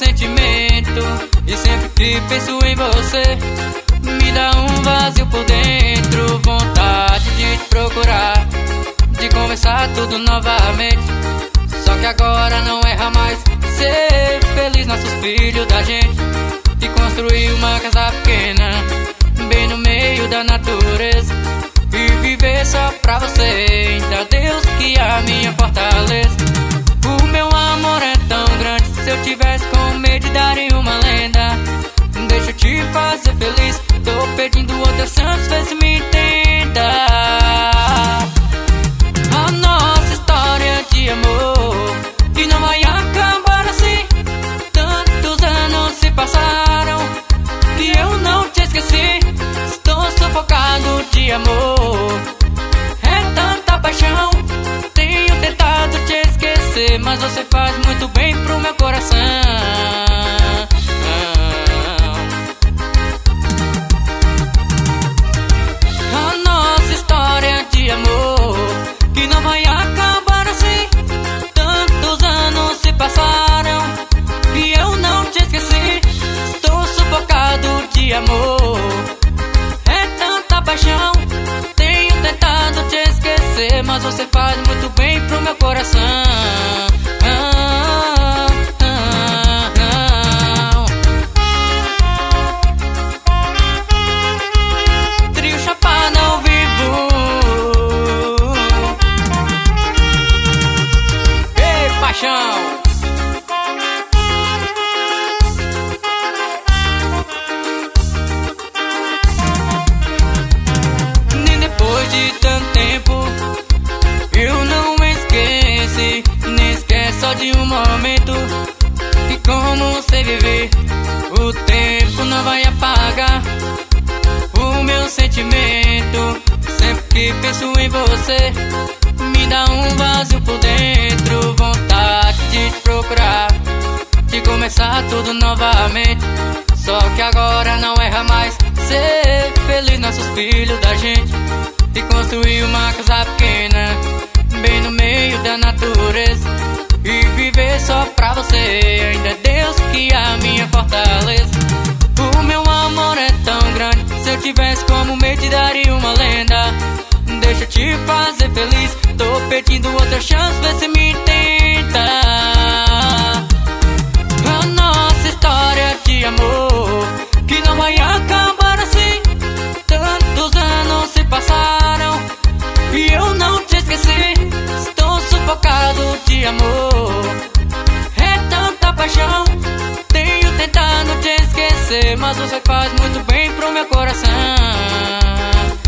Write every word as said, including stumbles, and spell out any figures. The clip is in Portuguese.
sentimento. E sempre que penso em você, me dá um vazio por dentro. Vontade de te procurar, de começar tudo novamente. Só que agora não erra mais. Ser feliz, nossos filhos da gente. E construir uma casa pequena, bem no meio da natureza. E viver só pra você. Então Deus que é a minha fortaleza. O meu amor é tão grande, se eu tivesse com medo daria uma lenda. Deixa eu te fazer feliz, tô pedindo outra chance, vê se me entenda. A nossa história de amor, que não vai acabar assim. Tantos anos se passaram e eu não te esqueci. Estou sufocado de amor, é tanta paixão. Tenho tentado te esquecer, mas você faz muito bem pro meu coração. A nossa história de amor, que não vai acabar assim. Tantos anos se passaram e eu não te esqueci. Estou sufocado de amor, é tanta paixão. Tenho tentado te esquecer, mas você faz muito bem pro meu coração. Ah, ah, ah. Trio Chapado ao vivo. Ei, paixão! Nem depois de tanto tempo eu não esqueci, nem esquece só de um momento. E como você viver, o tempo não vai apagar o meu sentimento. Sempre que penso em você, me dá um vazio por dentro. Vontade de te procurar, de começar tudo novamente. Só que agora não erra mais. Ser feliz, nossos filhos da gente. E construir uma casa pequena, bem no meio da natureza. E viver só pra você. Ainda é Deus que é a minha fortaleza. O meu amor é tão grande, se eu tivesse como medo te daria uma lenda. Deixa eu te fazer feliz, tô pedindo outra chance, vê se me tenta. A nossa história de amor, que não vai acabar assim. Tantos anos se passaram e eu não te esqueci. Estou sufocado de amor, é tanta paixão. Tenho tentado te esquecer, mas você faz muito bem pro meu coração.